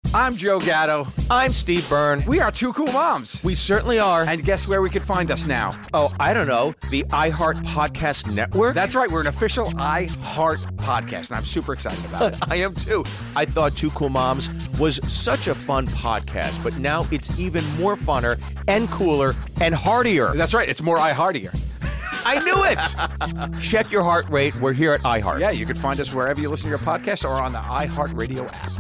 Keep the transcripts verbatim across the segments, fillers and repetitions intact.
I'm Joe Gatto. I'm Steve Byrne. We are Two Cool Moms. We certainly are. And guess where we could find us now? Oh, I don't know. The iHeart Podcast Network? That's right. We're an official iHeart podcast, and I'm super excited about it. I am too. I thought Two Cool Moms was such a fun podcast, but now it's even more funner and cooler and heartier. That's right. It's more iHeartier. I knew it. Check your heart rate. We're here at iHeart. Yeah, you can find us wherever you listen to your podcasts or on the iHeartRadio app.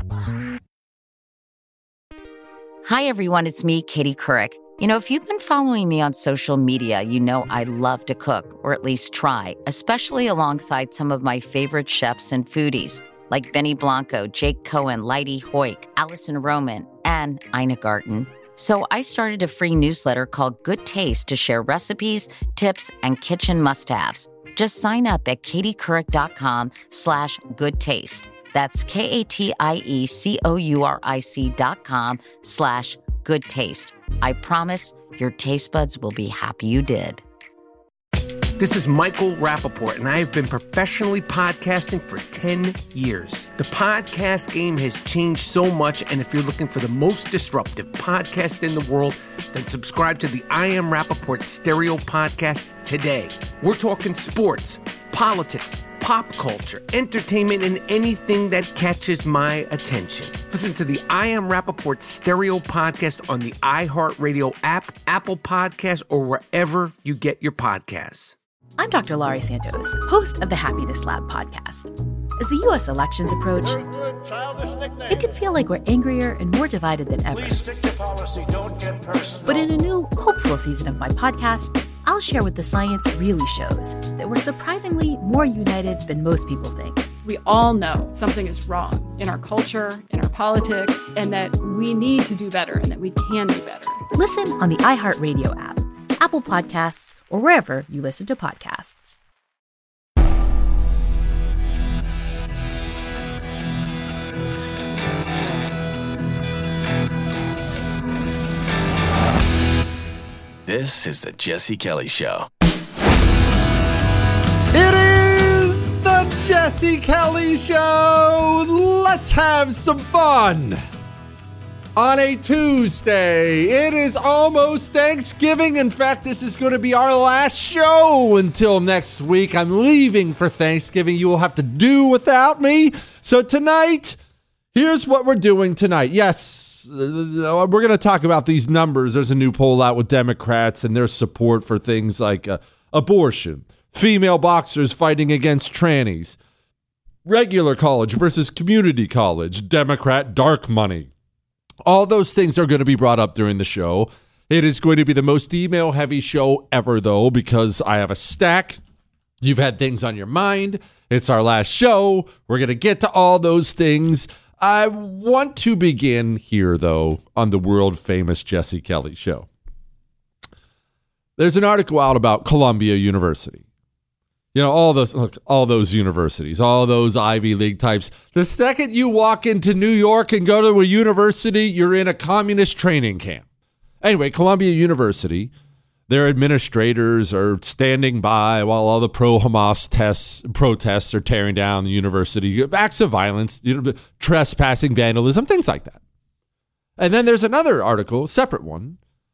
Hi, everyone. It's me, Katie Couric. You know, if you've been following me on social media, you know I love to cook, or at least try, especially alongside some of my favorite chefs and foodies, like Benny Blanco, Jake Cohen, Leidy Hoyk, Allison Roman, and Ina Garten. So I started a free newsletter called Good Taste to share recipes, tips, and kitchen must-haves. Just sign up at katiecouric.com slash good taste. That's K-A-T-I-E-C-O-U-R-I-C dot com slash good taste. I promise your taste buds will be happy you did. This is Michael Rappaport, and I have been professionally podcasting for ten years. The podcast game has changed so much, and if you're looking for the most disruptive podcast in the world, then subscribe to the I Am Rappaport Stereo Podcast today. We're talking sports, politics, pop culture, entertainment, and anything that catches my attention. Listen to the I Am Rappaport Stereo Podcast on the iHeartRadio app, Apple Podcasts, or wherever you get your podcasts. I'm Doctor Laurie Santos, host of the Happiness Lab podcast. As the U S elections approach, it can feel like we're angrier and more divided than ever. But in a new, hopeful season of my podcast, I'll share what the science really shows, that we're surprisingly more united than most people think. We all know something is wrong in our culture, in our politics, and that we need to do better and that we can do better. Listen on the iHeartRadio app, Apple Podcasts, or wherever you listen to podcasts. This is the Jesse Kelly Show. It is the Jesse Kelly Show. Let's have some fun. On a Tuesday, it is almost Thanksgiving. In fact, this is going to be our last show until next week. I'm leaving for Thanksgiving. You will have to do without me. So tonight, here's what we're doing tonight. Yes, we're going to talk about these numbers. There's a new poll out with Democrats and their support for things like uh, abortion, female boxers fighting against trannies, regular college versus community college, Democrat dark money. All those things are going to be brought up during the show. It is going to be the most email-heavy show ever, though, because I have a stack. You've had things on your mind. It's our last show. We're going to get to all those things. I want to begin here, though, on the world-famous Jesse Kelly Show. There's an article out about Columbia University. You know, all those look, all those universities, all those Ivy League types. The second you walk into New York and go to a university, you're in a communist training camp. Anyway, Columbia University, their administrators are standing by while all the pro-Hamas tests, protests are tearing down the university. Acts of violence, you know, trespassing, vandalism, things like that. And then there's another article, separate one.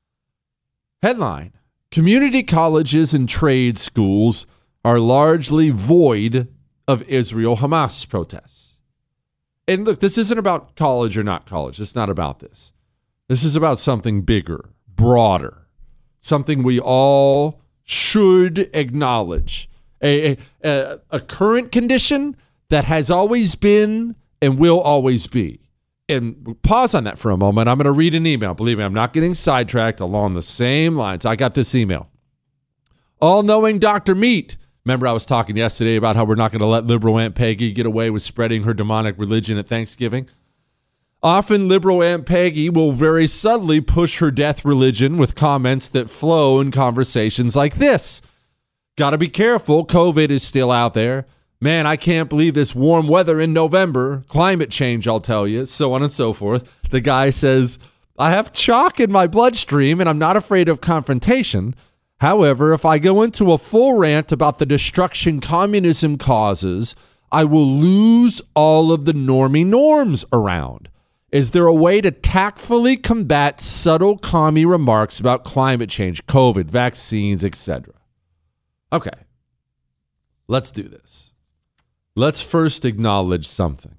Headline, community colleges and trade schools are largely void of Israel-Hamas protests. And look, this isn't about college or not college. It's not about this. This is about something bigger, broader, something we all should acknowledge. A, a, a current condition that has always been and will always be. And pause on that for a moment. I'm going to read an email. Believe me, I'm not getting sidetracked along the same lines. I got this email. All-knowing Doctor Meat. Remember I was talking yesterday about how we're not going to let liberal Aunt Peggy get away with spreading her demonic religion at Thanksgiving? Often liberal Aunt Peggy will very subtly push her death religion with comments that flow in conversations like this. Gotta be careful, COVID is still out there. Man, I can't believe this warm weather in November. Climate change, I'll tell you, so on and so forth. The guy says, I have chalk in my bloodstream and I'm not afraid of confrontation. However, if I go into a full rant about the destruction communism causes, I will lose all of the normie norms around. Is there a way to tactfully combat subtle commie remarks about climate change, COVID, vaccines, et cetera? Okay, let's do this. Let's first acknowledge something.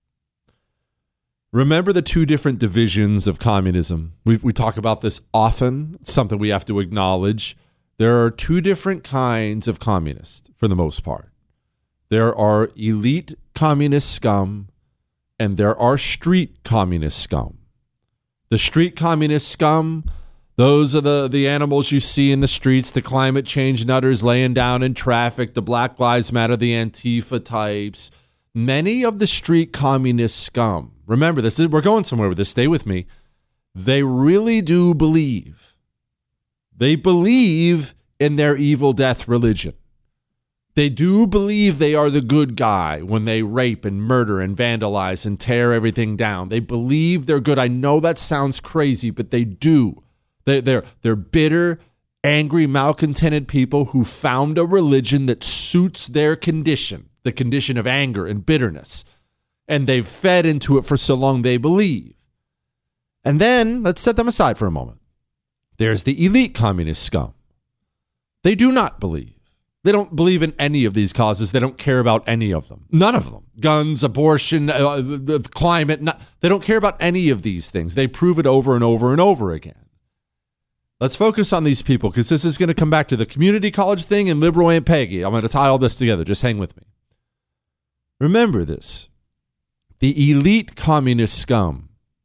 Remember the two different divisions of communism. We we talk about this often. It's something we have to acknowledge. There are two different kinds of communists for the most part. There are elite communist scum and there are street communist scum. The street communist scum, those are the, the animals you see in the streets, the climate change nutters laying down in traffic, the Black Lives Matter, the Antifa types. Many of the street communist scum, remember this, we're going somewhere with this, stay with me. They really do believe. They believe in their evil death religion. They do believe they are the good guy when they rape and murder and vandalize and tear everything down. They believe they're good. I know that sounds crazy, but they do. They, they're, they're bitter, angry, malcontented people who found a religion that suits their condition, the condition of anger and bitterness. And they've fed into it for so long they believe. And then, let's set them aside for a moment. There's the elite communist scum. They do not believe. They don't believe in any of these causes. They don't care about any of them. None of them. Guns, abortion, uh, the, the climate. Not, they don't care about any of these things. They prove it over and over and over again. Let's focus on these people because this is going to come back to the community college thing and liberal Aunt Peggy. I'm going to tie all this together. Just hang with me. Remember this. The elite communist scum,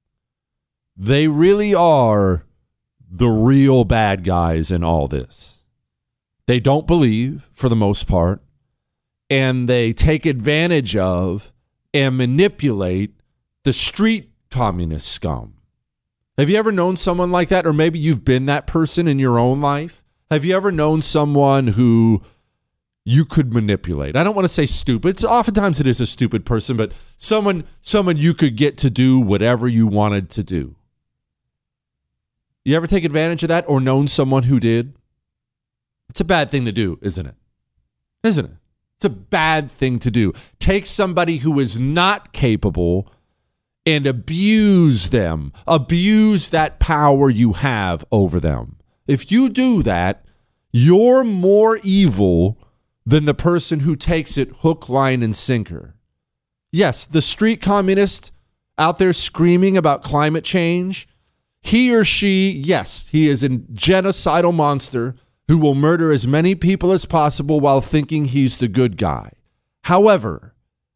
they really are the real bad guys in all this. They don't believe, for the most part, and they take advantage of and manipulate the street communist scum. Have you ever known someone like that? Or maybe you've been that person in your own life? Have you ever known someone who you could manipulate? I don't want to say stupid. It's, oftentimes it is a stupid person, but someone, someone you could get to do whatever you wanted to do. You ever take advantage of that or known someone who did? It's a bad thing to do, isn't it? Isn't it? It's a bad thing to do. Take somebody who is not capable and abuse them. Abuse that power you have over them. If you do that, you're more evil than the person who takes it hook, line, and sinker. Yes, the street communist out there screaming about climate change, he or she, yes, he is a genocidal monster who will murder as many people as possible while thinking he's the good guy. However,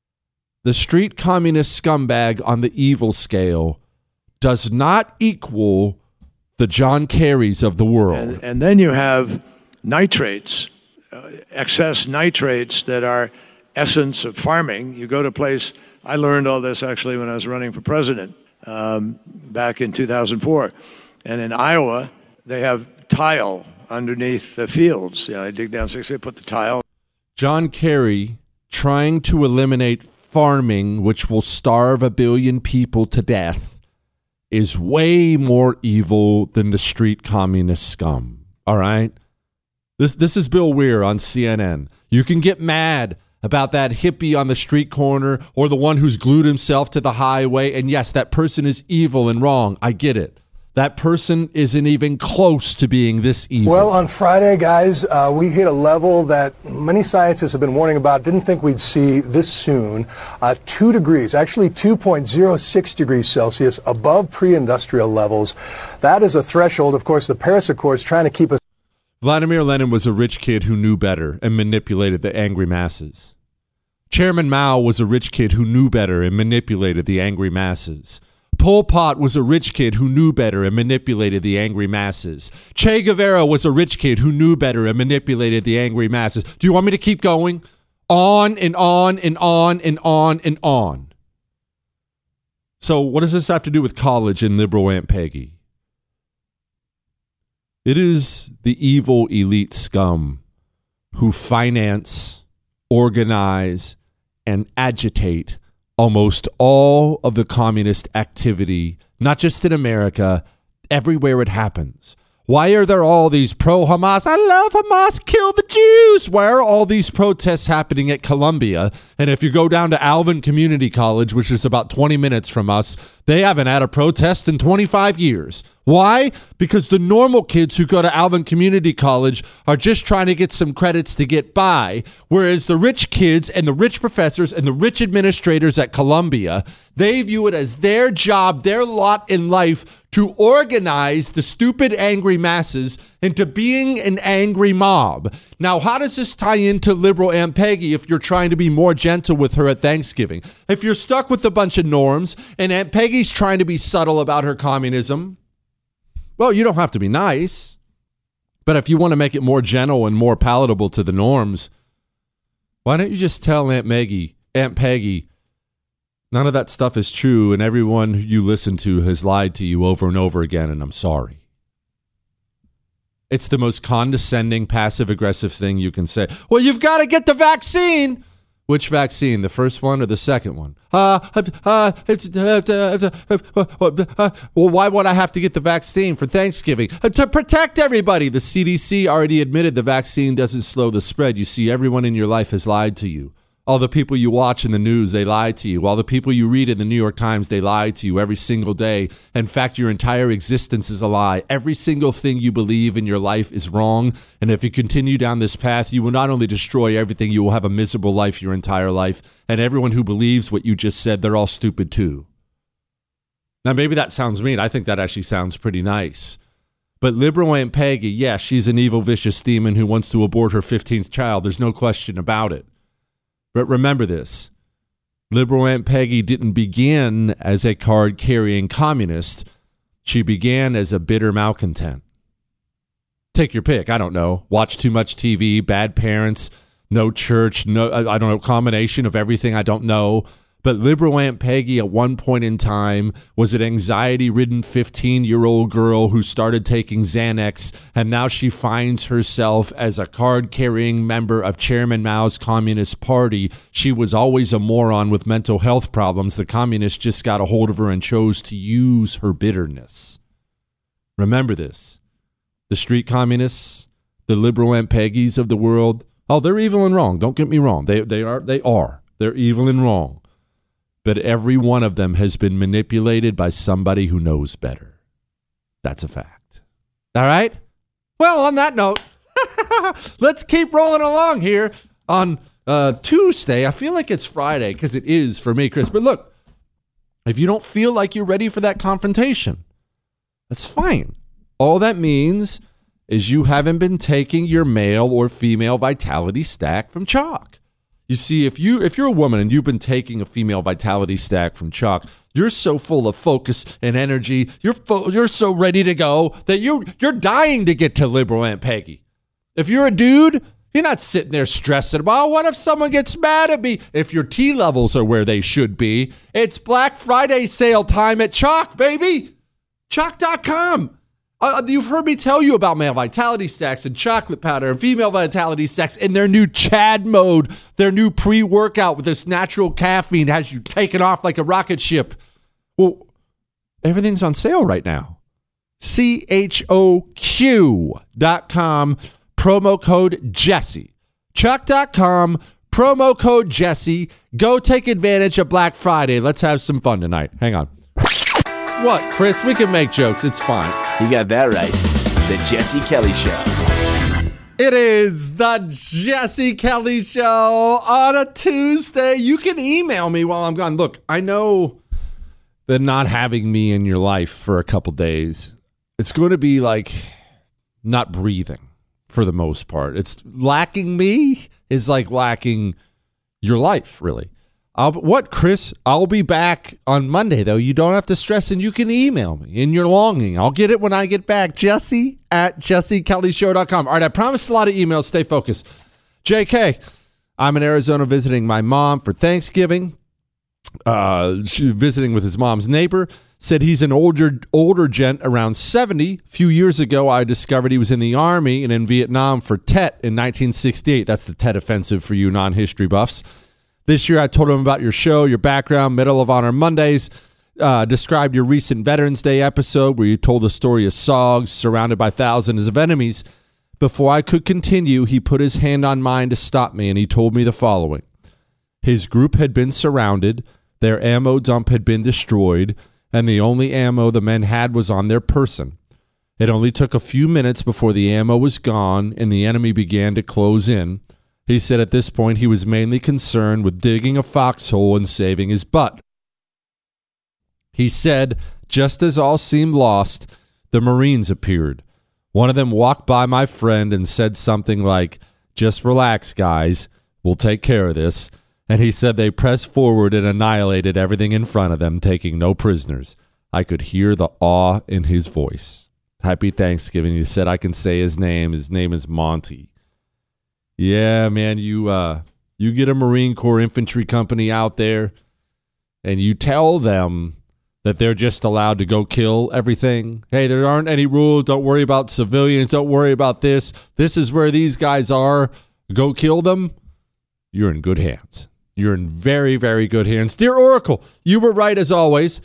the street communist scumbag on the evil scale does not equal the John Kerrys of the world. And, and then you have nitrates, uh, excess nitrates that are essence of farming. You go to a place, I learned all this actually when I was running for president um, back in two thousand four. And in Iowa, they have tile underneath the fields. You know, I dig down six feet, put the tile. John Kerry trying to eliminate farming, which will starve a billion people to death, is way more evil than the street communist scum. All right? This this is Bill Weir on C N N. You can get mad about that hippie on the street corner or the one who's glued himself to the highway. And yes, that person is evil and wrong. I get it. That person isn't even close to being this evil. Well, on Friday, guys, uh, we hit a level that many scientists have been warning about. Didn't think we'd see this soon. Uh, two degrees, actually two point zero six degrees Celsius above pre-industrial levels. That is a threshold. Of course, the Paris Accords trying to keep us. Vladimir Lenin was a rich kid who knew better and manipulated the angry masses. Chairman Mao was a rich kid who knew better and manipulated the angry masses. Pol Pot was a rich kid who knew better and manipulated the angry masses. Che Guevara was a rich kid who knew better and manipulated the angry masses. Do you want me to keep going? On and on and on and on and on. So what does this have to do with college and liberal Aunt Peggy? It is the evil elite scum who finance, organize, and agitate almost all of the communist activity, not just in America, everywhere it happens. Why are there all these pro-Hamas? I love Hamas, kill the Jews. Why are all these protests happening at Columbia? And if you go down to Alvin Community College, which is about twenty minutes from us, they haven't had a protest in twenty-five years. Why? Because the normal kids who go to Alvin Community College are just trying to get some credits to get by, whereas the rich kids and the rich professors and the rich administrators at Columbia, they view it as their job, their lot in life to organize the stupid, angry masses into being an angry mob. Now, how does this tie into liberal Aunt Peggy if you're trying to be more gentle with her at Thanksgiving? If you're stuck with a bunch of norms and Aunt Peggy's trying to be subtle about her communism, well, you don't have to be nice. But if you want to make it more gentle and more palatable to the norms, why don't you just tell Aunt Maggie, Aunt Peggy, none of that stuff is true, and everyone you listen to has lied to you over and over again, and I'm sorry. It's the most condescending, passive-aggressive thing you can say. Well, you've got to get the vaccine. Which vaccine, the first one or the second one? Uh, uh, it's, uh, uh, uh, uh, well, why would I have to get the vaccine for Thanksgiving? Uh, to protect everybody. The C D C already admitted the vaccine doesn't slow the spread. You see, everyone in your life has lied to you. All the people you watch in the news, they lie to you. All the people you read in the New York Times, they lie to you every single day. In fact, your entire existence is a lie. Every single thing you believe in your life is wrong. And if you continue down this path, you will not only destroy everything, you will have a miserable life your entire life. And everyone who believes what you just said, they're all stupid too. Now, maybe that sounds mean. I think that actually sounds pretty nice. But liberal Aunt Peggy, yeah, she's an evil, vicious demon who wants to abort her fifteenth child. There's no question about it. But remember this, liberal Aunt Peggy didn't begin as a card-carrying communist. She began as a bitter malcontent. Take your pick, I don't know. Watch too much T V, bad parents, no church, no, I don't know, combination of everything I don't know. But liberal Aunt Peggy at one point in time was an anxiety-ridden fifteen-year-old girl who started taking Xanax, and now she finds herself as a card-carrying member of Chairman Mao's Communist Party. She was always a moron with mental health problems. The communists just got a hold of her and chose to use her bitterness. Remember this. The street communists, the liberal Aunt Peggy's of the world, oh, they're evil and wrong. Don't get me wrong. They, they are. They are. They're evil and wrong. But every one of them has been manipulated by somebody who knows better. That's a fact. All right? Well, on that note, let's keep rolling along here on uh, Tuesday. I feel like it's Friday because it is for me, Chris. But look, if you don't feel like you're ready for that confrontation, that's fine. All that means is you haven't been taking your male or female vitality stack from Chalk. You see, if you if you're a woman and you've been taking a female vitality stack from Chalk, you're so full of focus and energy. You're fo- you're so ready to go that you you're dying to get to liberal Aunt Peggy. If you're a dude, you're not sitting there stressing about, oh, what if someone gets mad at me? If your T levels are where they should be, it's Black Friday sale time at Chalk, baby. Chalk dot com. Uh, you've heard me tell you about male vitality stacks and chocolate powder and female vitality stacks and their new Chad mode, their new pre-workout with this natural caffeine has you taking off like a rocket ship. Well, everything's on sale right now. C H O Q dot com, promo code Jesse. Chalk dot com, promo code Jesse. Go take advantage of Black Friday. Let's have some fun tonight. Hang on. What, Chris? We can make jokes. It's fine. You got that right. The Jesse Kelly Show. It is the Jesse Kelly Show on a Tuesday. You can email me while I'm gone. Look, I know that not having me in your life for a couple days, it's going to be like not breathing for the most part. It's lacking me is like lacking your life, really. I'll, what, Chris? I'll be back on Monday, though. You don't have to stress, and you can email me in your longing. I'll get it when I get back. Jesse at jesse kelly show dot com. All right, I promised a lot of emails. Stay focused. J K, I'm in Arizona visiting my mom for Thanksgiving. Uh, she visiting with his mom's neighbor. Said he's an older older gent around seventy. A few years ago, I discovered he was in the Army and in Vietnam for Tet in nineteen sixty-eight. That's the Tet Offensive for you non-history buffs. This year, I told him about your show, your background, Medal of Honor Mondays. uh, described your recent Veterans Day episode where you told the story of Soggs surrounded by thousands of enemies. Before I could continue, he put his hand on mine to stop me, and he told me the following. His group had been surrounded, their ammo dump had been destroyed, and the only ammo the men had was on their person. It only took a few minutes before the ammo was gone and the enemy began to close in. He said at this point he was mainly concerned with digging a foxhole and saving his butt. He said, just as all seemed lost, the Marines appeared. One of them walked by my friend and said something like, just relax, guys. We'll take care of this. And he said they pressed forward and annihilated everything in front of them, taking no prisoners. I could hear the awe in his voice. Happy Thanksgiving. He said I can say his name. His name is Monty. Yeah, man, you uh, you get a Marine Corps infantry company out there and you tell them that they're just allowed to go kill everything. Hey, there aren't any rules. Don't worry about civilians. Don't worry about this. This is where these guys are. Go kill them. You're in good hands. You're in very, very good hands. Dear Oracle, you were right as always.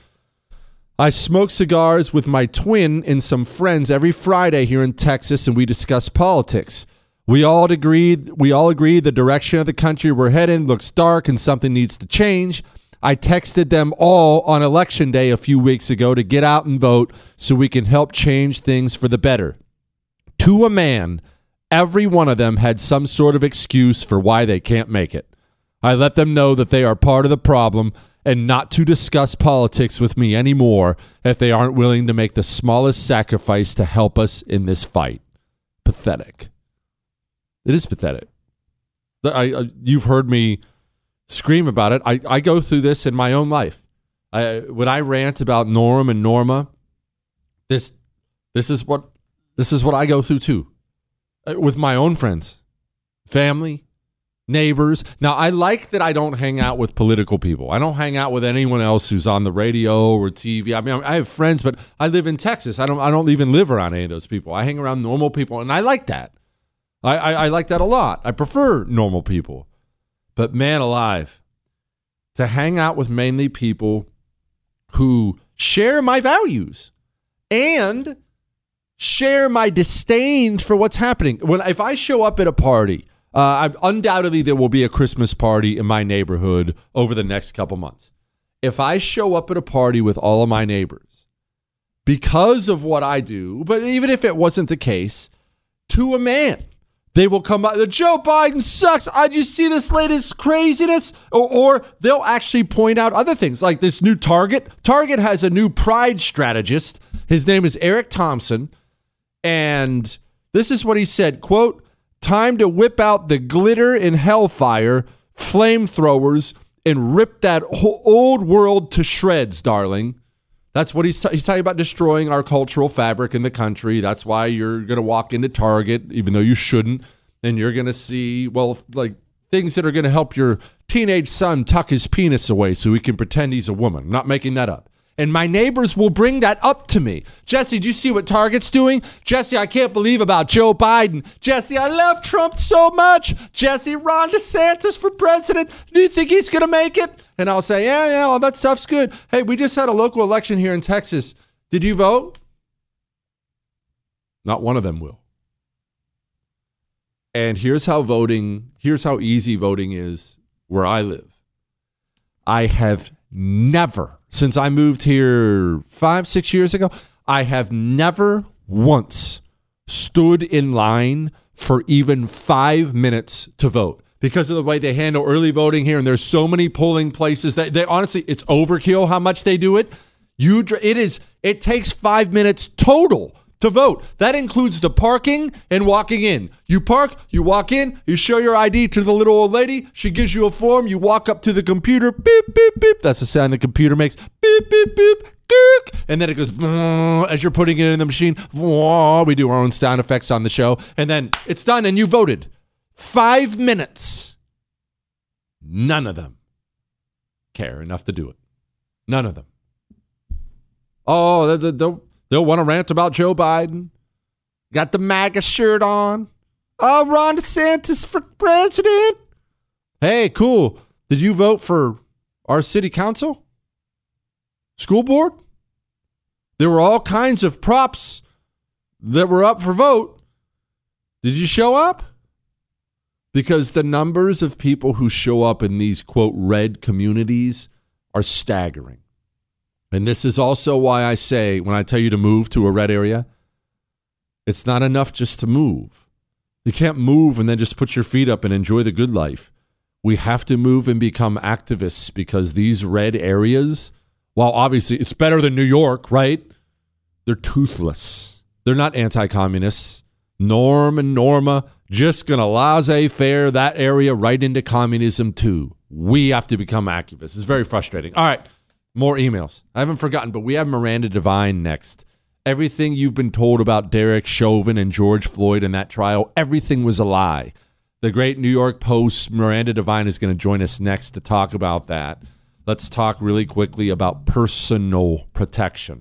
I smoke cigars with my twin and some friends every Friday here in Texas, and we discuss politics. We all agree, we all agree the direction of the country we're heading looks dark and something needs to change. I texted them all on Election Day a few weeks ago to get out and vote so we can help change things for the better. To a man, every one of them had some sort of excuse for why they can't make it. I let them know that they are part of the problem and not to discuss politics with me anymore if they aren't willing to make the smallest sacrifice to help us in this fight. Pathetic. It is pathetic. I, I, you've heard me scream about it. I, I go through this in my own life. I, when I rant about Norm and Norma, this this is what this is what I go through too, with my own friends, family, neighbors. Now, I like that I don't hang out with political people. I don't hang out with anyone else who's on the radio or T V. I mean, I have friends, but I live in Texas. I don't I don't even live around any of those people. I hang around normal people, and I like that. I, I, I like that a lot. I prefer normal people. But man alive, to hang out with mainly people who share my values and share my disdain for what's happening. When if I show up at a party, uh, I, undoubtedly there will be a Christmas party in my neighborhood over the next couple months. If I show up at a party with all of my neighbors because of what I do, but even if it wasn't the case, to a man, they will come by, the Joe Biden sucks. I just see this latest craziness. Or, or they'll actually point out other things like this new Target. Target has a new pride strategist. His name is Eric Thompson. And this is what he said, quote, time to whip out the glitter and hellfire, flamethrowers, and rip that whole old world to shreds, darling. That's what he's, t- he's talking about, destroying our cultural fabric in the country. That's why you're going to walk into Target, even though you shouldn't, and you're going to see, well, like things that are going to help your teenage son tuck his penis away so he can pretend he's a woman. I'm not making that up. And my neighbors will bring that up to me. Jesse, do you see what Target's doing? Jesse, I can't believe about Joe Biden. Jesse, I love Trump so much. Jesse, Ron DeSantis for president. Do you think he's going to make it? And I'll say, yeah, yeah, all that stuff's good. Hey, we just had a local election here in Texas. Did you vote? Not one of them will. And here's how voting, here's how easy voting is where I live. I have never, since I moved here five, six years ago, I have never once stood in line for even five minutes to vote because of the way they handle early voting here. And there's so many polling places that they honestly, it's overkill how much they do it. You, it is, it takes five minutes total to vote. That includes the parking and walking in. You park, you walk in, you show your I D to the little old lady. She gives you a form. You walk up to the computer. Beep, beep, beep. That's the sound the computer makes. Beep, beep, beep. Gook. And then it goes as you're putting it in the machine. We do our own sound effects on the show. And then it's done and you voted. Five minutes. None of them care enough to do it. None of them. Oh, they'll, they'll, they'll want to rant about Joe Biden. Got the MAGA shirt on. Oh, Ron DeSantis for president. Hey, cool. Did you vote for our city council? School board? There were all kinds of props that were up for vote. Did you show up? Because the numbers of people who show up in these, quote, red communities are staggering. And this is also why I say, when I tell you to move to a red area, it's not enough just to move. You can't move and then just put your feet up and enjoy the good life. We have to move and become activists because these red areas, while obviously it's better than New York, right? They're toothless. They're not anti-communists. Norm and Norma just going to laissez-faire that area right into communism too. We have to become activists. It's very frustrating. All right, more emails. I haven't forgotten, but we have Miranda Devine next. Everything you've been told about Derek Chauvin and George Floyd and that trial, everything was a lie. The great New York Post, Miranda Devine, is going to join us next to talk about that. Let's talk really quickly about personal protection.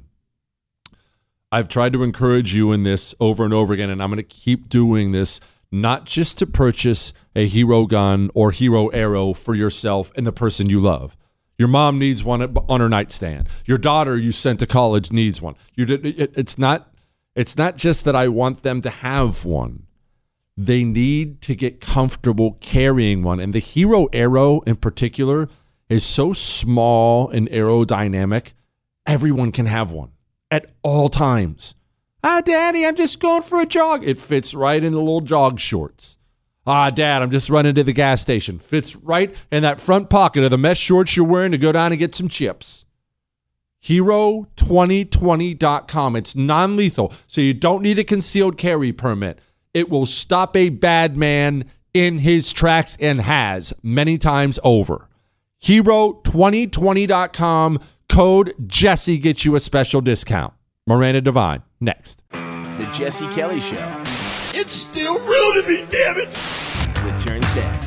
I've tried to encourage you in this over and over again, and I'm going to keep doing this, not just to purchase a hero gun or hero arrow for yourself and the person you love. Your mom needs one on her nightstand. Your daughter you sent to college needs one. You did, it, it's not, it's not just that I want them to have one. They need to get comfortable carrying one. And the hero arrow in particular is so small and aerodynamic, everyone can have one at all times. Ah, Daddy, I'm just going for a jog. It fits right in the little jog shorts. Ah, Dad, I'm just running to the gas station. Fits right in that front pocket of the mesh shorts you're wearing to go down and get some chips. hero twenty twenty dot com. It's non-lethal, so you don't need a concealed carry permit. It will stop a bad man in his tracks and has many times over. hero twenty twenty dot com. Code Jesse gets you a special discount. Miranda Devine, next. The Jesse Kelly Show. It's still real to me, damn it! Returns next.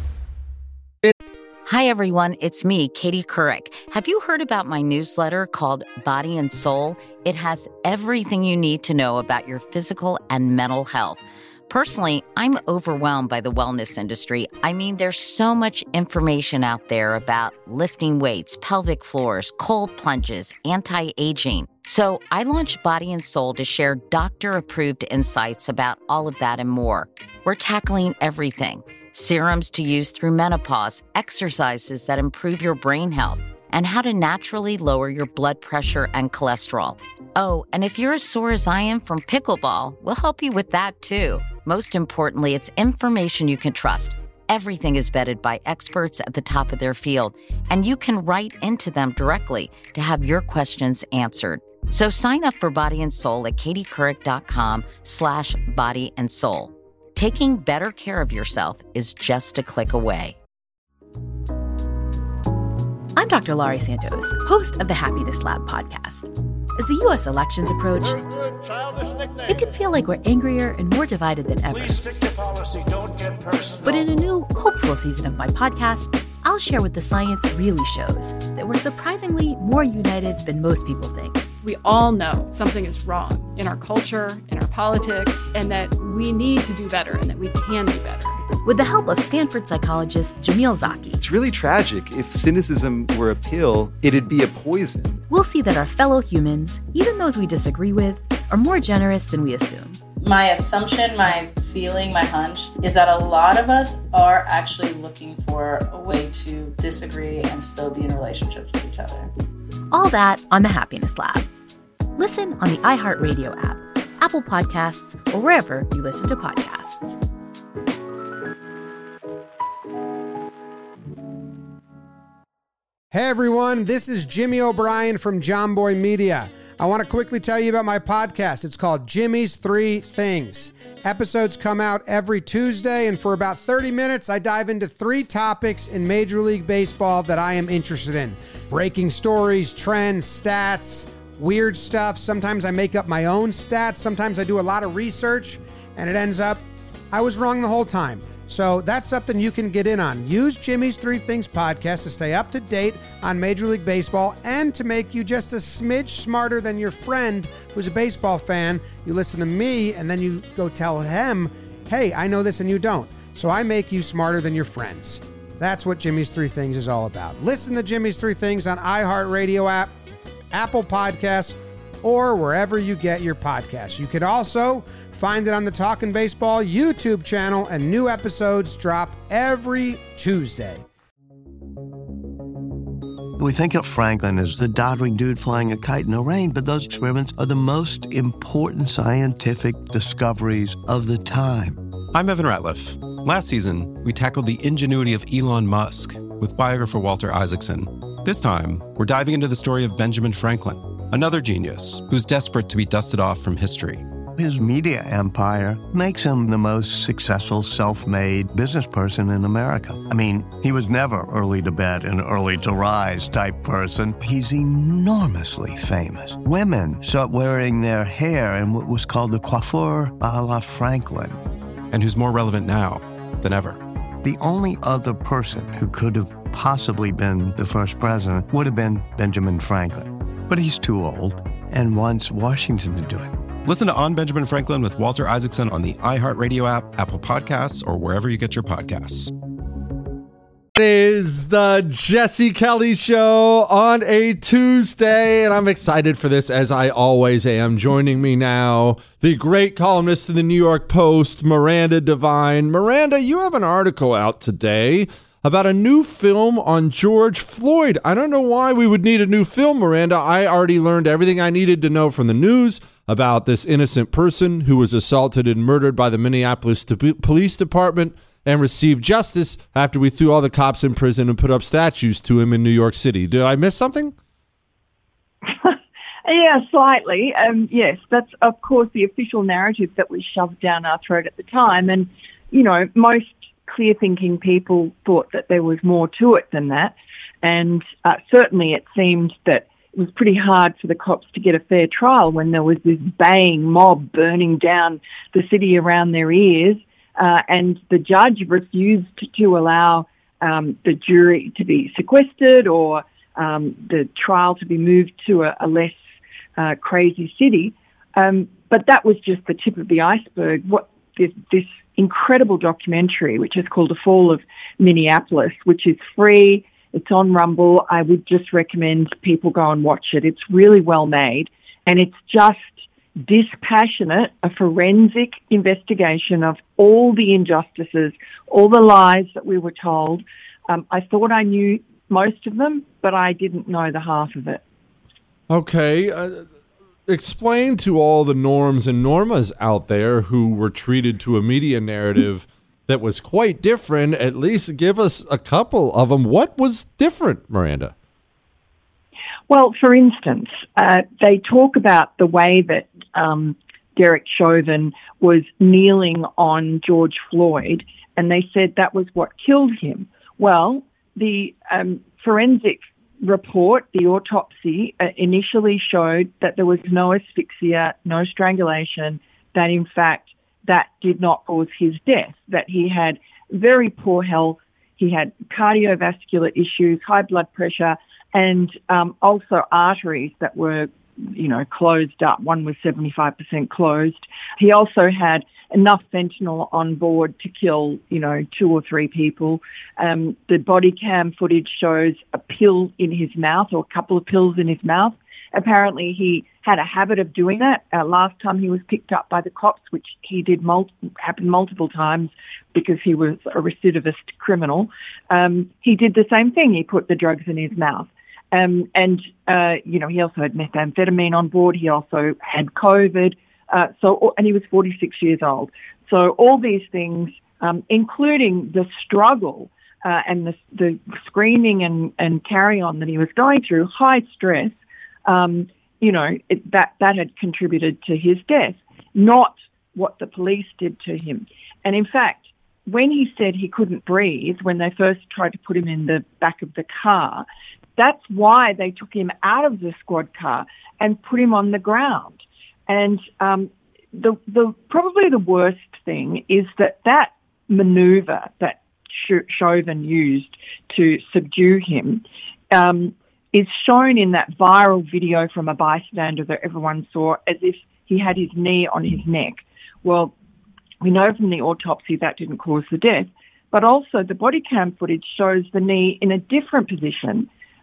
Hi, everyone. It's me, Katie Couric. Have you heard about my newsletter called Body and Soul? It has everything you need to know about your physical and mental health. Personally, I'm overwhelmed by the wellness industry. I mean, there's so much information out there about lifting weights, pelvic floors, cold plunges, anti-aging. So I launched Body and Soul to share doctor-approved insights about all of that and more. We're tackling everything. Serums to use through menopause, exercises that improve your brain health, and how to naturally lower your blood pressure and cholesterol. Oh, and if you're as sore as I am from pickleball, we'll help you with that too. Most importantly, it's information you can trust. Everything is vetted by experts at the top of their field, and you can write into them directly to have your questions answered. So sign up for Body and Soul at katiecouric.com slash body and soul. Taking better care of yourself is just a click away. I'm Doctor Laurie Santos, host of the Happiness Lab podcast. As the U S elections approach, it can feel like we're angrier and more divided than ever. Policy, don't get but in a new, hopeful season of my podcast, I'll share what the science really shows, that we're surprisingly more united than most people think. We all know something is wrong in our culture, in our politics, and that we need to do better and that we can do better. With the help of Stanford psychologist Jamil Zaki. It's really tragic. If cynicism were a pill, it'd be a poison. We'll see that our fellow humans, even those we disagree with, are more generous than we assume. My assumption, my feeling, my hunch is that a lot of us are actually looking for a way to disagree and still be in relationships with each other. All that on the Happiness Lab. Listen on the iHeartRadio app, Apple Podcasts, or wherever you listen to podcasts. Hey everyone, this is Jimmy O'Brien from John Boy Media. I want to quickly tell you about my podcast. It's called Jimmy's Three Things. Episodes come out every Tuesday, and for about thirty minutes, I dive into three topics in Major League Baseball that I am interested in. Breaking stories, trends, stats, weird stuff. Sometimes I make up my own stats. Sometimes I do a lot of research, and it ends up I was wrong the whole time. So that's something you can get in on. Use Jimmy's Three Things podcast to stay up to date on Major League Baseball and to make you just a smidge smarter than your friend who's a baseball fan. You listen to me and then you go tell him, hey, I know this and you don't. So I make you smarter than your friends. That's what Jimmy's Three Things is all about. Listen to Jimmy's Three Things on iHeartRadio app, Apple Podcasts, or wherever you get your podcasts. You can also find it on the Talkin' Baseball YouTube channel, and new episodes drop every Tuesday. We think of Franklin as the doddering dude flying a kite in the rain, but those experiments are the most important scientific discoveries of the time. I'm Evan Ratliff. Last season, we tackled the ingenuity of Elon Musk with biographer Walter Isaacson. This time, we're diving into the story of Benjamin Franklin, another genius who's desperate to be dusted off from history. His media empire makes him the most successful self-made business person in America. I mean, he was never early to bed and early to rise type person. He's enormously famous. Women start wearing their hair in what was called the coiffure a la Franklin. And who's more relevant now than ever. The only other person who could have possibly been the first president would have been Benjamin Franklin. But he's too old and wants Washington to do it. Listen to On Benjamin Franklin with Walter Isaacson on the iHeartRadio app, Apple Podcasts, or wherever you get your podcasts. It is the Jesse Kelly Show on a Tuesday, and I'm excited for this, as I always am. Joining me now, the great columnist of the New York Post, Miranda Devine. Miranda, you have an article out today about a new film on George Floyd. I don't know why we would need a new film, Miranda. I already learned everything I needed to know from the news about this innocent person who was assaulted and murdered by the Minneapolis Police Department and received justice after we threw all the cops in prison and put up statues to him in New York City. Did I miss something? Yeah, slightly. Um, yes, that's, of course, the official narrative that was shoved down our throat at the time. And, you know, most clear-thinking people thought that there was more to it than that. And uh, certainly it seemed that it was pretty hard for the cops to get a fair trial when there was this baying mob burning down the city around their ears, uh, and the judge refused to allow um, the jury to be sequestered or um, the trial to be moved to a, a less uh, crazy city. Um, but that was just the tip of the iceberg. What this, this incredible documentary, which is called The Fall of Minneapolis, which is free. It's on Rumble. I would just recommend people go and watch it. It's really well made, and it's just dispassionate, a forensic investigation of all the injustices, all the lies that we were told. Um, I thought I knew most of them, but I didn't know the half of it. Okay. Uh, explain to all the norms and normas out there who were treated to a media narrative that was quite different. At least give us a couple of them. What was different, Miranda? Well, for instance, uh, they talk about the way that um, Derek Chauvin was kneeling on George Floyd, and they said that was what killed him. Well, the um, forensic report, the autopsy, uh, initially showed that there was no asphyxia, no strangulation, that in fact that did not cause his death, that he had very poor health, he had cardiovascular issues, high blood pressure, and um, also arteries that were, you know, closed up. One was seventy-five percent closed. He also had enough fentanyl on board to kill, you know, two or three people. Um, the body cam footage shows a pill in his mouth, or a couple of pills in his mouth. Apparently he had a habit of doing that. Uh, last time he was picked up by the cops, which he did mul- happened multiple times because he was a recidivist criminal, um, he did the same thing. He put the drugs in his mouth. Um, and, uh, you know, he also had methamphetamine on board. He also had COVID. Uh, so, and he was forty-six years old. So all these things, um, including the struggle uh, and the, the screaming and, and carry on that he was going through, high stress, um, you know, it, that, that had contributed to his death, not what the police did to him. And in fact, when he said he couldn't breathe, when they first tried to put him in the back of the car, that's why they took him out of the squad car and put him on the ground. And um, the, the probably the worst thing is that that maneuver that Chauvin used to subdue him um, is shown in that viral video from a bystander that everyone saw, as if he had his knee on his neck. Well, we know from the autopsy that didn't cause the death, but also the body cam footage shows the knee in a different position,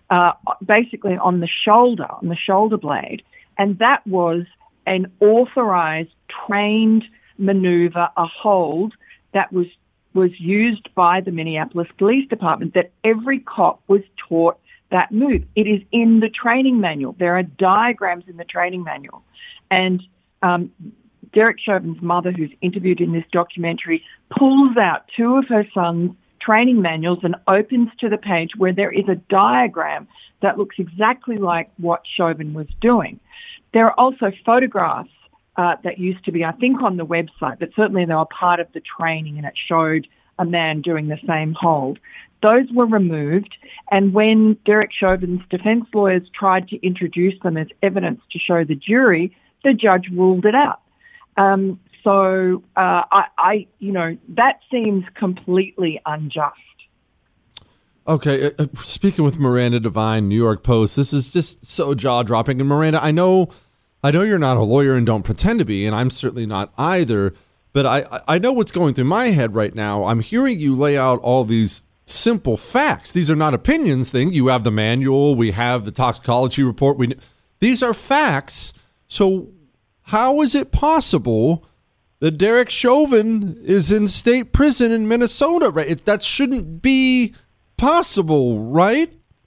uh, basically on the shoulder, on the shoulder blade. And that was an authorized, trained maneuver, a hold that was was used by the Minneapolis Police Department, that every cop was taught that move. It is in the training manual. There are diagrams in the training manual. And um, Derek Chauvin's mother, who's interviewed in this documentary, pulls out two of her son's training manuals and opens to the page where there is a diagram that looks exactly like what Chauvin was doing. There are also photographs uh, that used to be, I think, on the website, but certainly they were part of the training, and it showed a man doing the same hold. Those were removed, and when Derek Chauvin's defense lawyers tried to introduce them as evidence to show the jury, the judge ruled it out. Um, so, uh, I, I, you know, that seems completely unjust. Okay, uh, speaking with Miranda Devine, New York Post, this is just so jaw-dropping. And Miranda, I know, I know you're not a lawyer and don't pretend to be, and I'm certainly not either. But I, I know what's going through my head right now. I'm hearing you lay out all these simple facts. These are not opinions things. You have the manual. We have the toxicology report. We these are facts. So how is it possible that Derek Chauvin is in state prison in Minnesota? Right? It, that shouldn't be possible, right?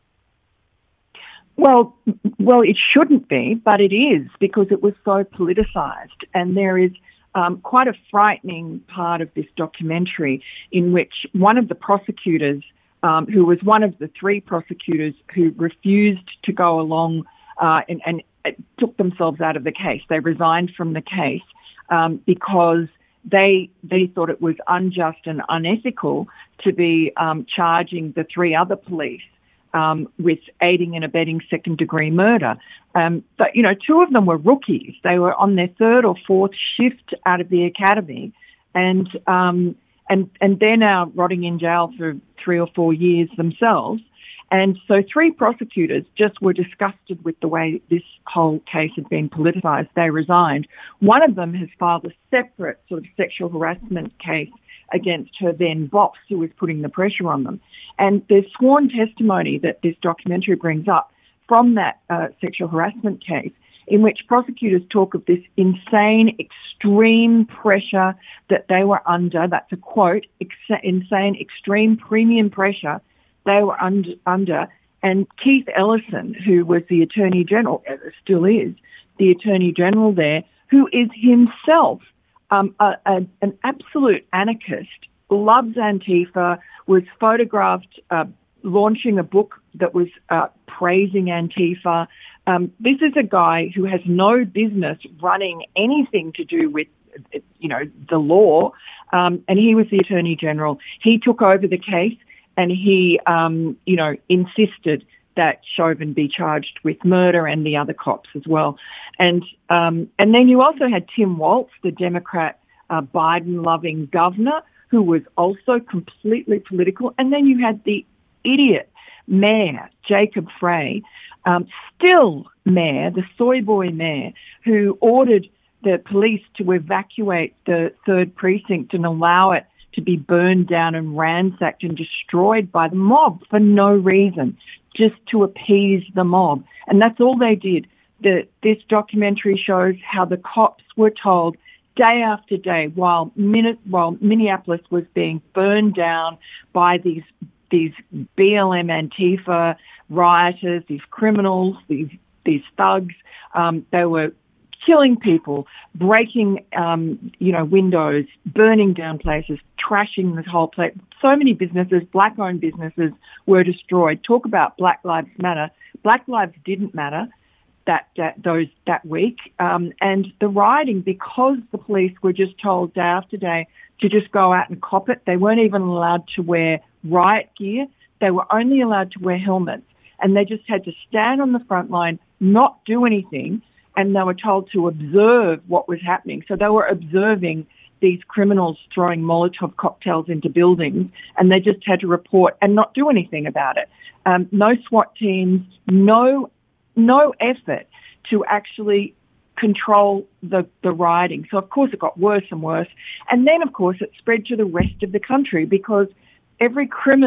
Well, well, it shouldn't be, but it is, because it was so politicized. And there is um, quite a frightening part of this documentary in which one of the prosecutors, um, who was one of the three prosecutors who refused to go along uh, and, and took themselves out of the case. They resigned from the case um, because they they thought it was unjust and unethical to be um, charging the three other police um, with aiding and abetting second-degree murder. Um, but, you know, two of them were rookies. They were on their third or fourth shift out of the academy, and um, and and they're now rotting in jail for three or four years themselves. And so three prosecutors just were disgusted with the way this whole case had been politicized. They resigned. One of them has filed a separate sort of sexual harassment case against her then boss, who was putting the pressure on them. And there's sworn testimony that this documentary brings up from that uh, sexual harassment case, in which prosecutors talk of this insane, extreme pressure that they were under. That's a quote, ex- insane, extreme premium pressure they were under, under. And Keith Ellison, who was the Attorney General, still is the Attorney General there, who is himself um, a, a, an absolute anarchist, loves Antifa, was photographed uh, launching a book that was uh, praising Antifa. Um, this is a guy who has no business running anything to do with, you know, the law. Um, and he was the Attorney General. He took over the case. And he, um, you know, insisted that Chauvin be charged with murder and the other cops as well. And um, and then you also had Tim Walz, the Democrat uh, Biden-loving governor, who was also completely political. And then you had the idiot mayor, Jacob Frey, um, still mayor, the soy boy mayor, who ordered the police to evacuate the third precinct and allow it to be burned down and ransacked and destroyed by the mob for no reason, just to appease the mob. And that's all they did. The, this documentary shows how the cops were told day after day while, Min- while Minneapolis was being burned down by these these B L M Antifa rioters, these criminals, these these thugs. Um, they were killing people, breaking, um, you know, windows, burning down places, trashing the whole place. So many businesses, black-owned businesses, were destroyed. Talk about Black Lives Matter. Black lives didn't matter that that, those, that week. Um, and the rioting, because the police were just told day after day to just go out and cop it, they weren't even allowed to wear riot gear. They were only allowed to wear helmets. And they just had to stand on the front line, not do anything, and they were told to observe what was happening. So they were observing these criminals throwing Molotov cocktails into buildings, and they just had to report and not do anything about it. Um, no SWAT teams, no no effort to actually control the, the rioting. So, of course, it got worse and worse. And then, of course, it spread to the rest of the country because every criminal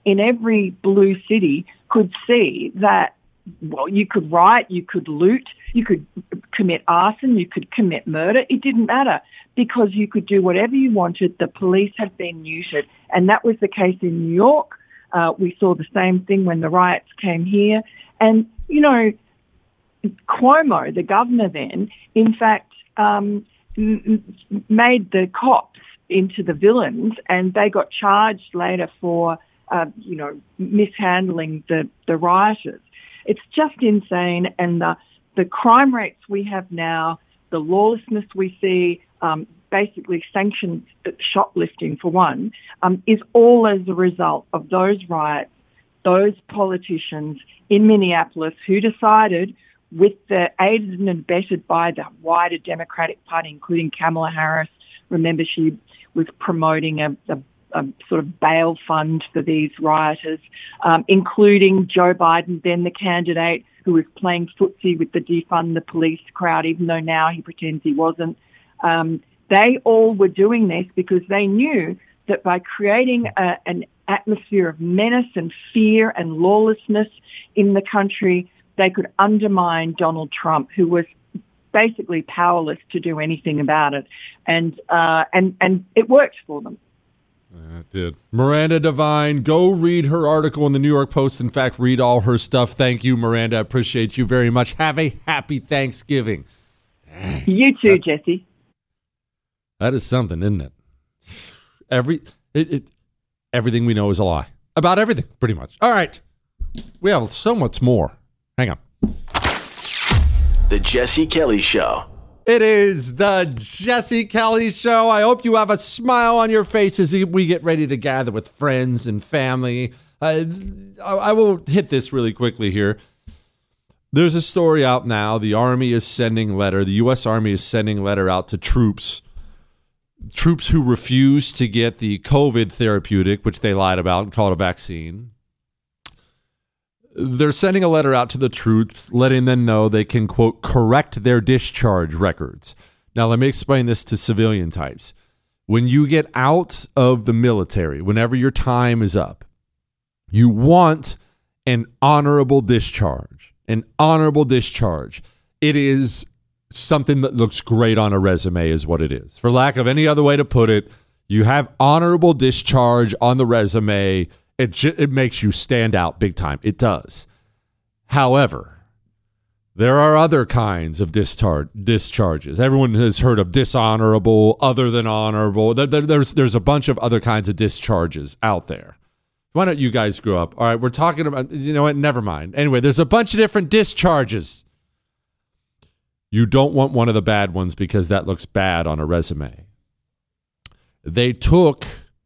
in every blue city could see that, well, you could riot, you could loot, you could commit arson, you could commit murder. It didn't matter because you could do whatever you wanted. The police had been neutered. And that was the case in New York. Uh, we saw the same thing when the riots came here. And, you know, Cuomo, the governor then, in fact, um, m- made the cops into the villains, and they got charged later for, uh, you know, mishandling the, the rioters. It's just insane. And the, the crime rates we have now, the lawlessness we see, um, basically sanctioned shoplifting for one, um, is all as a result of those riots, those politicians in Minneapolis who decided, with the aided and abetted by the wider Democratic Party, including Kamala Harris. Remember, she was promoting a, a, a sort of bail fund for these rioters, um, including Joe Biden, then the candidate who was playing footsie with the defund the police crowd, even though now he pretends he wasn't. Um, they all were doing this because they knew that by creating a, an atmosphere of menace and fear and lawlessness in the country, they could undermine Donald Trump, who was basically powerless to do anything about it. And uh, and and it worked for them. It did. Miranda Devine, go read her article in the New York Post. In fact, read all her stuff. Thank you, Miranda. I appreciate you very much. Have a happy Thanksgiving. You too, that, Jesse. That is something, isn't it? Every it, it everything we know is a lie. About everything, pretty much. All right. We have so much more. Hang on. The Jesse Kelly Show. It is the Jesse Kelly Show. I hope you have a smile on your face as we get ready to gather with friends and family. Uh, I will hit this really quickly here. There's a story out now. The Army is sending letter. The U S Army is sending letter out to troops. Troops who refuse to get the COVID therapeutic, which they lied about and called a vaccine. They're sending a letter out to the troops, letting them know they can, quote, correct their discharge records. Now, let me explain this to civilian types. When you get out of the military, whenever your time is up, you want an honorable discharge. An honorable discharge. It is something that looks great on a resume is what it is. For lack of any other way to put it, you have honorable discharge on the resume. It it makes you stand out big time. It does. However, there are other kinds of discharge, discharges. Everyone has heard of dishonorable, other than honorable. There, there, there's, there's a bunch of other kinds of discharges out there. Why don't you guys grow up? All right, we're talking about, you know what, never mind. Anyway, there's a bunch of different discharges. You don't want one of the bad ones because that looks bad on a resume. They took...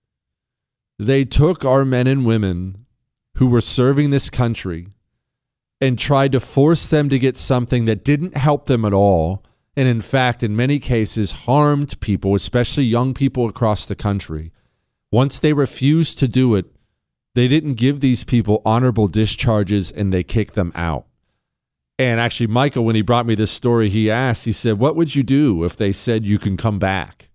They took our men and women who were serving this country and tried to force them to get something that didn't help them at all, and in fact, in many cases, harmed people, especially young people across the country. Once they refused to do it, they didn't give these people honorable discharges, and they kicked them out. And actually, Michael, when he brought me this story, he asked, he said, what would you do if they said you can come back?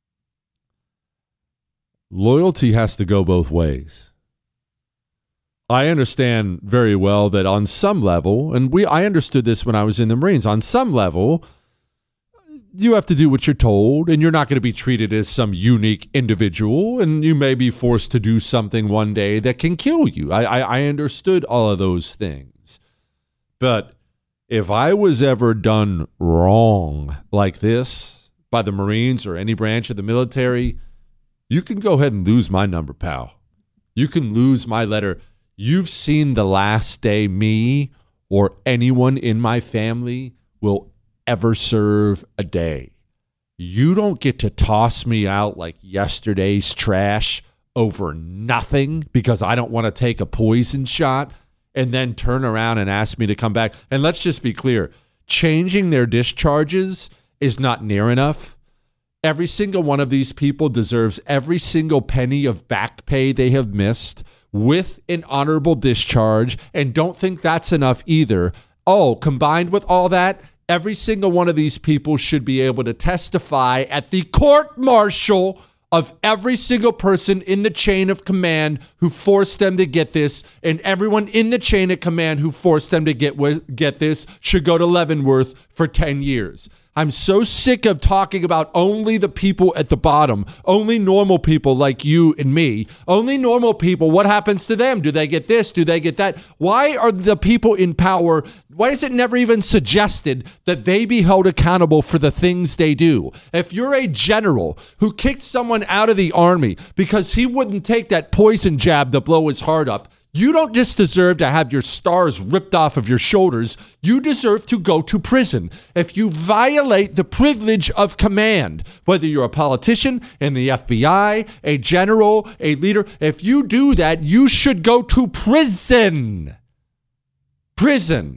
Loyalty has to go both ways. I understand very well that on some level, and we I understood this when I was in the Marines, on some level, you have to do what you're told, and you're not going to be treated as some unique individual, and you may be forced to do something one day that can kill you. I, I, I understood all of those things. But if I was ever done wrong like this by the Marines or any branch of the military, you can go ahead and lose my number, pal. You can lose my letter. You've seen the last day me or anyone in my family will ever serve a day. You don't get to toss me out like yesterday's trash over nothing because I don't want to take a poison shot and then turn around and ask me to come back. And let's just be clear. Changing their discharges is not near enough. Every single one of these people deserves every single penny of back pay they have missed with an honorable discharge. And don't think that's enough either. Oh, combined with all that, every single one of these people should be able to testify at the court martial of every single person in the chain of command who forced them to get this, and everyone in the chain of command who forced them to get get this should go to Leavenworth for ten years. I'm so sick of talking about only the people at the bottom, only normal people like you and me, only normal people. What happens to them? Do they get this? Do they get that? Why are the people in power, why is it never even suggested that they be held accountable for the things they do? If you're a general who kicked someone out of the army because he wouldn't take that poison jab to blow his heart up, you don't just deserve to have your stars ripped off of your shoulders. You deserve to go to prison. If you violate the privilege of command, whether you're a politician in the F B I, a general, a leader, if you do that, you should go to prison. Prison.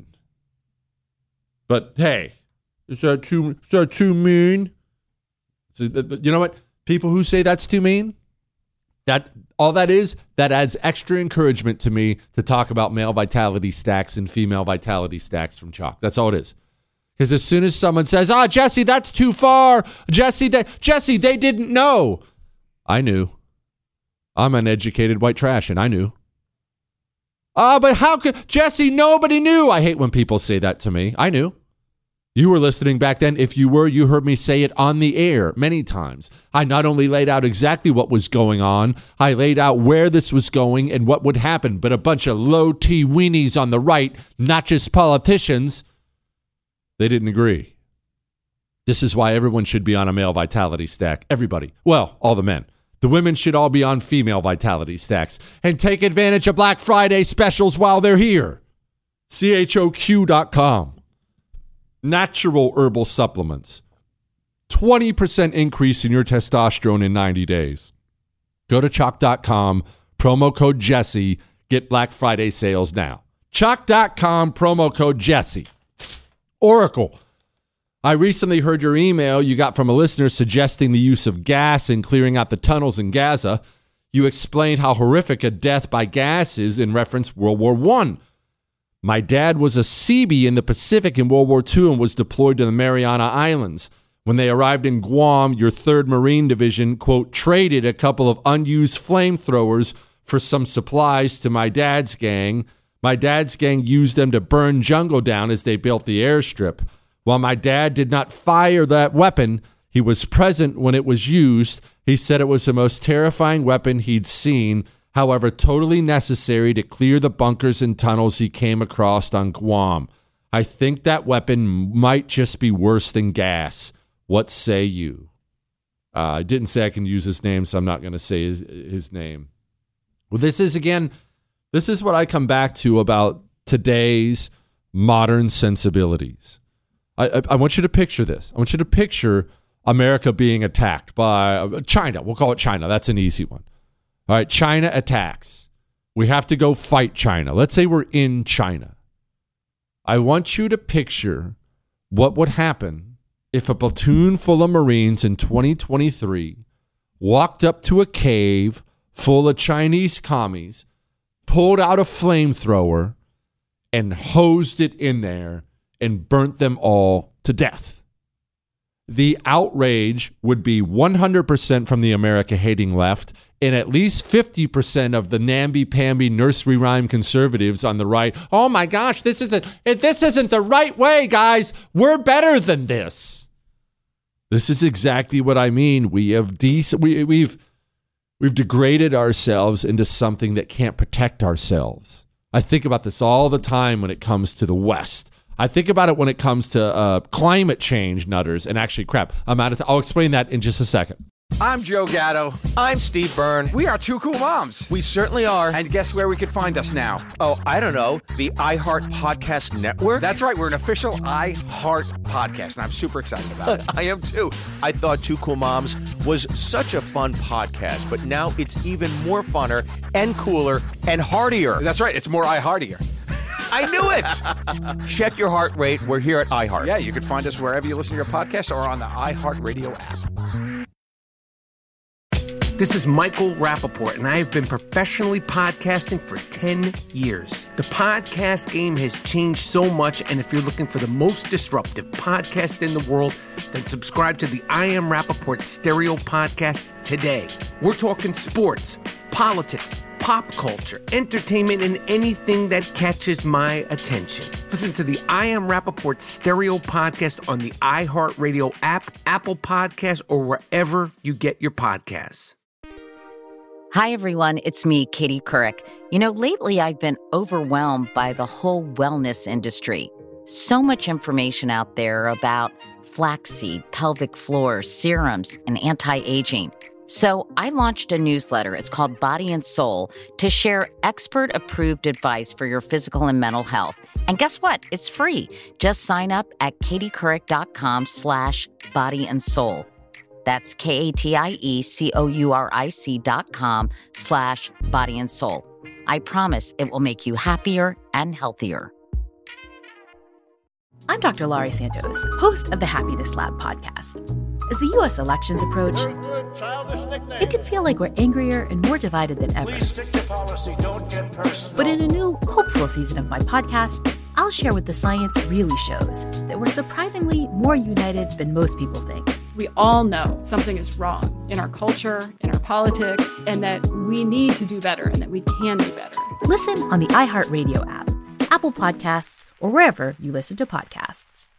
But hey, is that too, is that too mean? You know what? People who say that's too mean, that all that is, that adds extra encouragement to me to talk about male vitality stacks and female vitality stacks from Choq. That's all it is. Because as soon as someone says, "Ah, oh, Jesse, that's too far. Jesse, they, Jesse, they didn't know." I knew. I'm an educated white trash, and I knew. Ah, oh, but how could, Jesse, nobody knew. I hate when people say that to me. I knew. You were listening back then. If you were, you heard me say it on the air many times. I not only laid out exactly what was going on, I laid out where this was going and what would happen, but a bunch of low-T weenies on the right, not just politicians, they didn't agree. This is why everyone should be on a male vitality stack. Everybody. Well, all the men. The women should all be on female vitality stacks and take advantage of Black Friday specials while they're here. C H O Q dot com. Natural herbal supplements. twenty percent increase in your testosterone in ninety days. Go to Choq dot com, promo code Jesse, get Black Friday sales now. Choq dot com, promo code Jesse. Oracle. I recently heard your email you got from a listener suggesting the use of gas in clearing out the tunnels in Gaza. You explained how horrific a death by gas is in reference World War One. My dad was a Seabee in the Pacific in World War Two and was deployed to the Mariana Islands. When they arrived in Guam, your third Marine Division, quote, traded a couple of unused flamethrowers for some supplies to my dad's gang. My dad's gang used them to burn jungle down as they built the airstrip. While my dad did not fire that weapon, he was present when it was used. He said it was the most terrifying weapon he'd seen. However, totally necessary to clear the bunkers and tunnels he came across on Guam. I think that weapon might just be worse than gas. What say you? Uh, I didn't say I can use his name, so I'm not going to say his, his name. Well, this is, again, this is what I come back to about today's modern sensibilities. I, I, I want you to picture this. I want you to picture America being attacked by China. We'll call it China. That's an easy one. All right, China attacks. We have to go fight China. Let's say we're in China. I want you to picture what would happen if a platoon full of Marines in twenty twenty-three walked up to a cave full of Chinese commies, pulled out a flamethrower, and hosed it in there and burnt them all to death. The outrage would be one hundred percent from the America-hating left and at least fifty percent of the namby-pamby nursery rhyme conservatives on the right. Oh my gosh, this isn't, this isn't the right way, guys. We're better than this. This is exactly what I mean. We have de- we, we've, we've degraded ourselves into something that can't protect ourselves. I think about this all the time when it comes to the West. I think about it when it comes to uh, climate change, nutters, and actually, crap, I'm out of t- I'll explain that in just a second. I'm Joe Gatto. I'm Steve Byrne. We are two cool moms. We certainly are. And guess where we could find us now? Oh, I don't know. The iHeart Podcast Network? That's right. We're an official iHeart podcast, and I'm super excited about it. I am too. I thought Two Cool Moms was such a fun podcast, but now it's even more funner and cooler and heartier. That's right. It's more iHeartier. I knew it. Check your heart rate. We're here at iHeart. Yeah, you can find us wherever you listen to your podcasts or on the iHeartRadio app. This is Michael Rappaport, and I have been professionally podcasting for ten years. The podcast game has changed so much, and if you're looking for the most disruptive podcast in the world, then subscribe to the I Am Rappaport Stereo Podcast today. We're talking sports, politics, pop culture, entertainment, and anything that catches my attention. Listen to the I Am Rappaport Stereo Podcast on the iHeartRadio app, Apple Podcasts, or wherever you get your podcasts. Hi, everyone. It's me, Katie Couric. You know, lately I've been overwhelmed by the whole wellness industry. So much information out there about flaxseed, pelvic floor, serums, and anti-aging. So I launched a newsletter. It's called Body and Soul to share expert-approved advice for your physical and mental health. And guess what? It's free. Just sign up at katiecouric.com slash body and soul. That's K-A-T-I-E-C-O-U-R-I-C dot com slash body and soul. I promise it will make you happier and healthier. I'm Doctor Laurie Santos, host of the Happiness Lab podcast. As the U S elections approach, it can feel like we're angrier and more divided than ever. But in a new, hopeful season of my podcast, I'll share what the science really shows, that we're surprisingly more united than most people think. We all know something is wrong in our culture, in our politics, and that we need to do better and that we can do better. Listen on the iHeartRadio app, Apple Podcasts, or wherever you listen to podcasts.